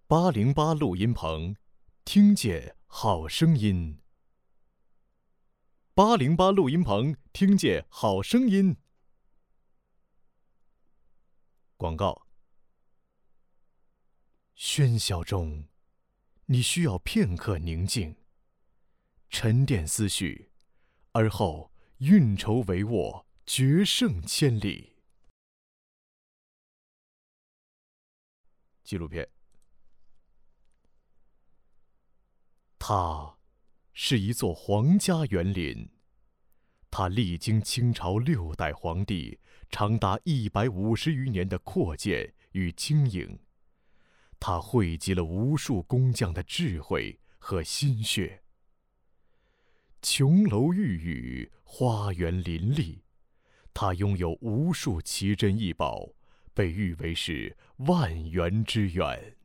808录音棚，听见好声音。808录音棚，听见好声音。广告。喧嚣中，你需要片刻宁静，沉淀思绪，而后运筹帷幄，决胜千里。纪录片。它是一座皇家园林，它历经清朝6代皇帝长达150余年的扩建与经营，它汇集了无数工匠的智慧和心血。琼楼玉宇，花园林立，它拥有无数奇珍异宝，被誉为是万园之园。